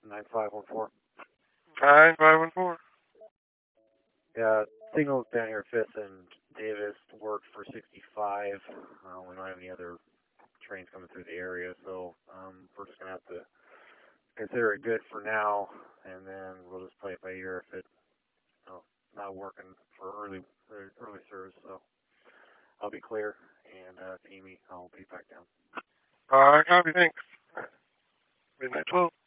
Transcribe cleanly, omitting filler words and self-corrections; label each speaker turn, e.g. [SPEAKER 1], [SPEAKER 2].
[SPEAKER 1] 9514.
[SPEAKER 2] 9514.
[SPEAKER 1] Yeah, signals down here, 5th and Davis worked for 65. We don't have any other trains coming through the area, so we're just going to have to consider it good for now, and then we'll just play it by ear if it's not working for early service. So I'll be clear, and Amy, I'll be back down.
[SPEAKER 2] Copy, thanks. Midnight 12.